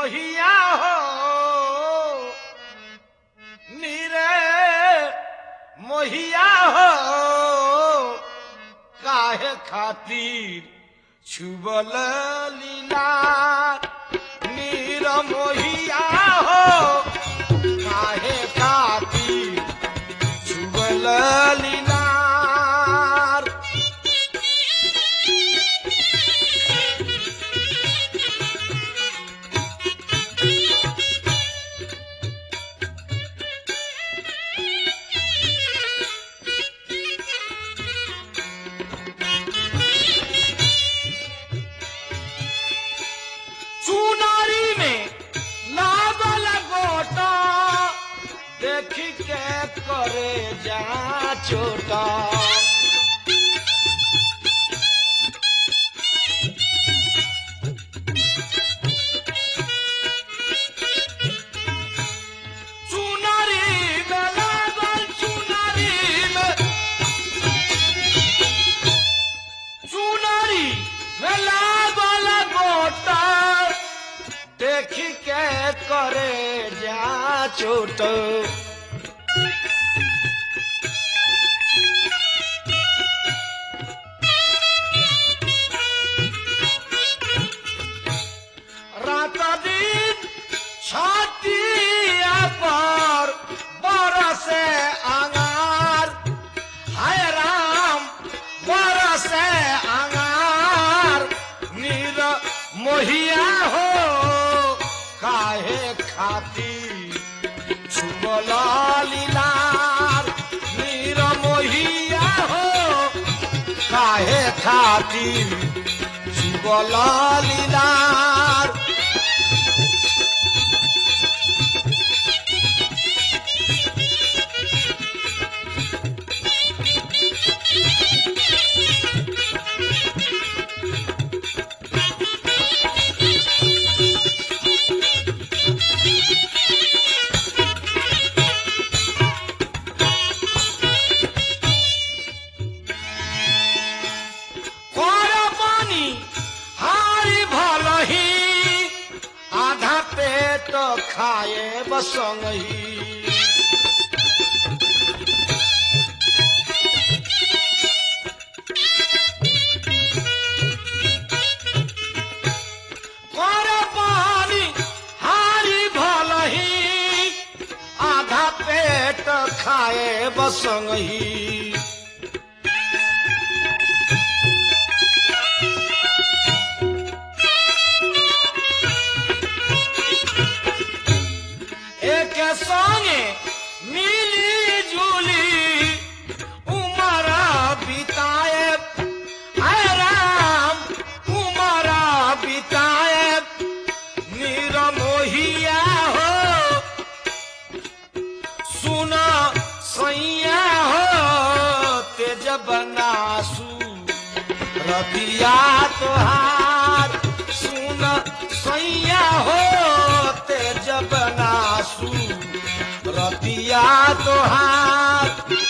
मोहिया हो नीरे मोहिया हो काहे खातिर छुबल लीला नीर मोहिया हो काहे खातिर छुबल लीला करे जा छोटा चुनारी में लागल चुनारी में लागल गोटा देखी के करे जा छोटा छातिया पर बरसे अंगार हाय राम बरसे अंगार नीर मोहिया हो काहे खातिर छुबल लीलार नीर मोहिया हो काहे खातिर छुबल लीलार तो खाए बसंगही पानी हारी भलही आधा पेट खाए बसंगही संगे मिली जुली उमर बिताए हाय राम उमर बिताए नीर मोहिया हो सुन सैया हो तेज बनासू रतिया तोहार सुन सैया हो तेज बनासू रतिया तोहार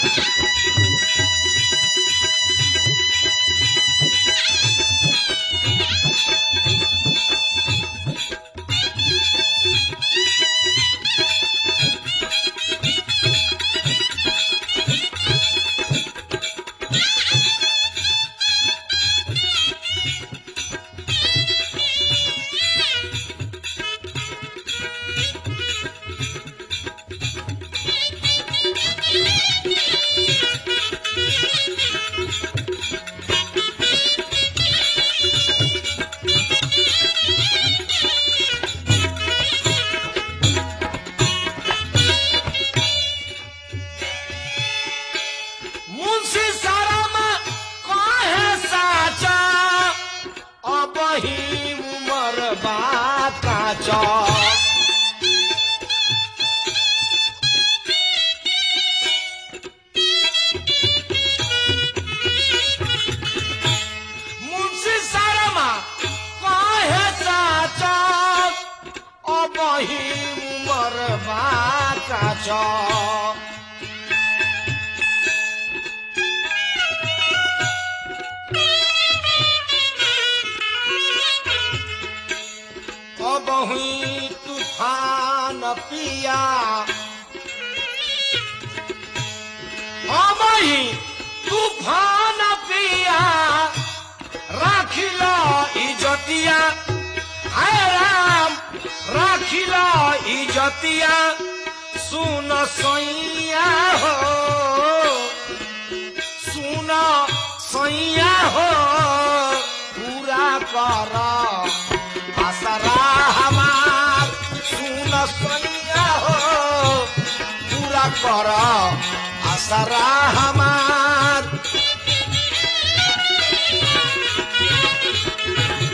मुंशी सारमा काहे चाचा अबही उमर बाकाचा अबही बचतिया सुन सैया हो सुन सैया हो पूरा कर आसरा हमार सुन सैया हो पूरा कर आसरा हमार